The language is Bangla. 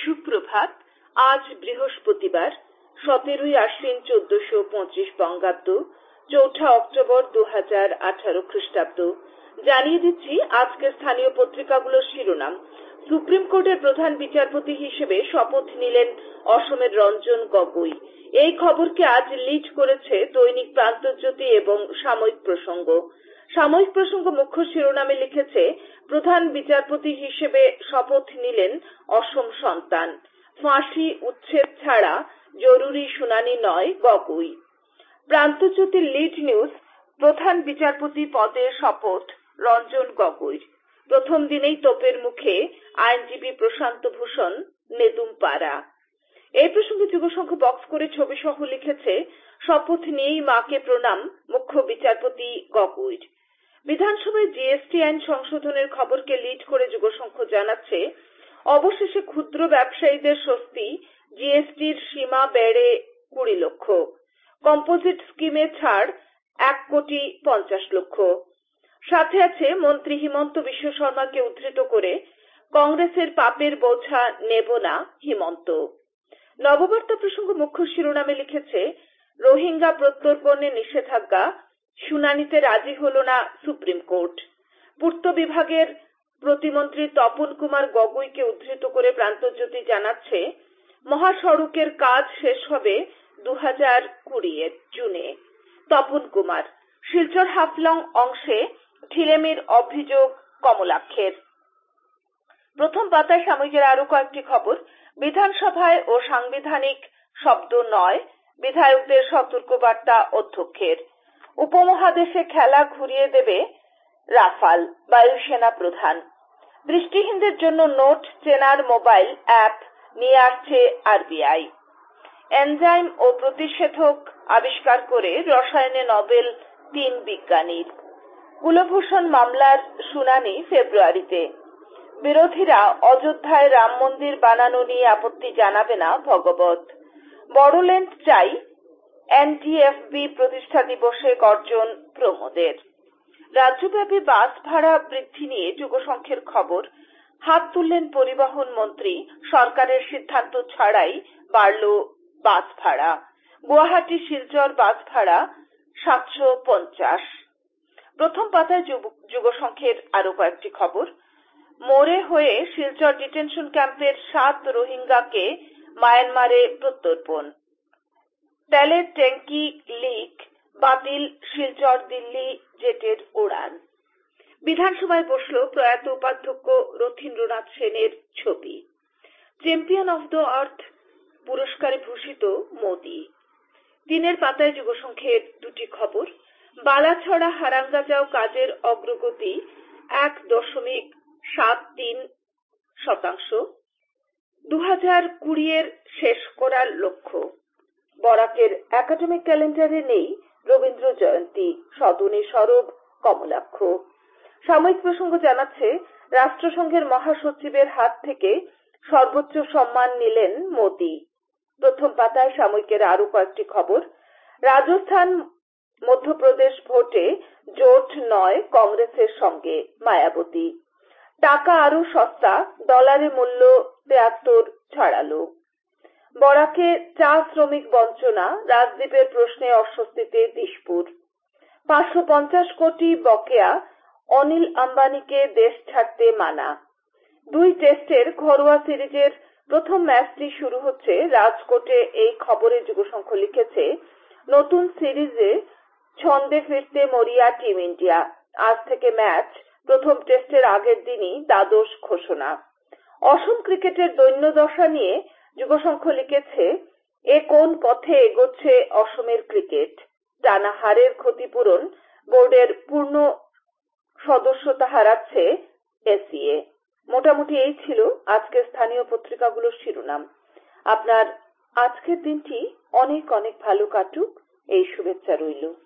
সুপ্রভাত। আজ বৃহস্পতিবার 17ই আশ্বিন 1425 বঙ্গাব্দ, 4 অক্টোবর 2018 খ্রিস্টাব্দ। জানিয়ে দিচ্ছি আজকের স্থানীয় পত্রিকাগুলোর শিরোনাম। সুপ্রিম কোর্টের প্রধান বিচারপতি হিসেবে শপথ নিলেন অসমের রঞ্জন গগৈ। এই খবরকে আজ লিড করেছে দৈনিক প্রান্তজ্যোতি এবং সাময়িক প্রসঙ্গ। সাময়িক প্রসঙ্গ মুখ্য শিরোনামে লিখেছে, প্রধান বিচারপতি হিসেবে শপথ নিলেন অসম সন্তান, ফাঁসি উচ্ছেদ ছাড়া জরুরি শুনানি নয় গগৈ। প্রান্তজ্যোতির লিড নিউজ, প্রধান বিচারপতি পদে শপথ রঞ্জন গগৈর। প্রথম দিনেই তোপের মুখে আইনজীবী প্রশান্ত ভূষণ নেদুমপাড়া। এই প্রসঙ্গে যুগসংঘ বক্স করে ছবি সহ লিখেছে, শপথ নিয়েই মাকে প্রণাম মুখ্য বিচারপতি গগৈর। বিধানসভায় জিএসটি আইন সংশোধনের খবরকে লিড করে যুগসংঘ জানাচ্ছে, অবশেষে ক্ষুদ্র ব্যবসায়ীদের স্বস্তি, জিএসটির সীমা বেড়ে 20 লক্ষ। কম্পোজিট স্কিমে ছাড় 1,50 লক্ষ। সাথে আছে মন্ত্রী হিমন্ত বিশ্ব শর্মাকে উদ্ধৃত করে, কংগ্রেসের পাপের বোঝা নেব না হিমন্ত। নববার্তা প্রসঙ্গ মুখ্য শিরোনামে লিখেছে, রোহিঙ্গা প্রত্যর্পণে নিষেধাজ্ঞা, শুনানিতে রাজি হল না সুপ্রিম কোর্ট। পূর্ত বিভাগের প্রতিমন্ত্রী তপন কুমার গগৈকে উদ্ধৃত করে প্রান্তজ্যোতি জানাচ্ছে, মহাসড়কের কাজ শেষ হবে 2020 জুনে। তপন কুমার। শিলচর হাফলং অংশে ঢিলেমির অভিযোগ কমলাক্ষের। প্রথম পাতায় সাময়িকের আরো কয়েকটি খবর। বিধানসভায় ও সাংবিধানিক শব্দ নয়, বিধায়কদের সতর্কবার্তা অধ্যক্ষের। উপমহাদেশে খেলা ঘুরিয়ে দেবে রাফাল, বায়ুসেনা প্রধান। দৃষ্টিহীনদের জন্য নোট চেনার মোবাইল অ্যাপ নিয়ে আসছে আরবিআই। এনজাইম ও প্রতিষেধক আবিষ্কার করে রসায়নে নোবেল 3 বিজ্ঞানীর। কুলভূষণ মামলার শুনানি ফেব্রুয়ারিতে। বিরোধীরা অযোধ্যায় রাম মন্দির বানানো নিয়ে আপত্তি জানাবে না ভগবত। বড়োল্যান্ড চাই, এনটিএফবি প্রতিষ্ঠা দিবসে গর্জন প্রমোদের। রাজ্যব্যাপী বাস ভাড়া বৃদ্ধি নিয়ে যুগসংঘের খবর। হাত তুললেন পরিবহন মন্ত্রী, সরকারের সিদ্ধান্ত ছাড়াই বাড়ল বাস ভাড়া। গুয়াহাটি শিলচর বাস ভাড়া 750। প্রথম পাতায় যুগসংঘের আরো কয়েকটি খবর। মোরে হয়ে শিলচর ডিটেনশন ক্যাম্পের 7 রোহিঙ্গাকে মায়ানমারে প্রত্যর্পণ। তেলের ট্যাঙ্কি লিক, বাতিল শিলচর দিল্লি জেটের উড়ান। বিধানসভায় বসল প্রয়াত উপাধ্যক্ষ রথীন্দ্রনাথ সেনের ছবি। চ্যাম্পিয়ন অফ দ্য আর্থ পুরস্কারে ভূষিত মোদি। দিনের পাতায় যুগসংঘের দুটি খবর। বালাছড়া হারাঙ্গাজাও কাজের অগ্রগতি 1.73%। 2020 শেষ করার লক্ষ্য। বরাকের একাডেমিক ক্যালেন্ডারে নেই রবীন্দ্র জয়ন্তী, সদনে সরব কমলাক্ষ। সাময়িক প্রসঙ্গ জানাচ্ছে, রাষ্ট্রসংঘের মহাসচিবের হাত থেকে সর্বোচ্চ সম্মান নিলেন মোদি। প্রথম পাতায় সাময়িকের আরো কয়েকটি খবর। রাজস্থান মধ্যপ্রদেশ ভোটে জোট নয় কংগ্রেসের সঙ্গে মায়াবতী। টাকা আরো সস্তা, ডলারে মূল্য 73 ছাড়ালো। বরাকে চা শ্রমিক বঞ্চনা, রাজদ্বীপের প্রশ্নে অস্বস্তিতে দিশপুর। 550 কোটি বকেয়া, অনিল আম্বানিকে দেশ ছাড়তে মানা। 2 টেস্টের ঘরোয়া সিরিজের প্রথম ম্যাচটি শুরু হচ্ছে রাজকোটে। এই খবরে যুগসংঘ লিখেছে, নতুন সিরিজে ছন্দে ফিরতে মরিয়া টিম ইন্ডিয়া। আজ থেকে ম্যাচ। প্রথম টেস্টের আগের দিনই দ্বাদশ ঘোষণা। অসম ক্রিকেটের দৈন্যদশা নিয়ে যুগসংঘ লিখেছে, এ কোন পথে এগোচ্ছে অসমের ক্রিকেট। টানা হারের ক্ষতিপূরণ, বোর্ডের পূর্ণ সদস্যতা হারাচ্ছে এসিএ। মোটামুটি এই ছিল আজকের স্থানীয় পত্রিকাগুলোর শিরোনাম। আপনার আজকের দিনটি অনেক অনেক ভালো কাটুক, এই শুভেচ্ছা রইল।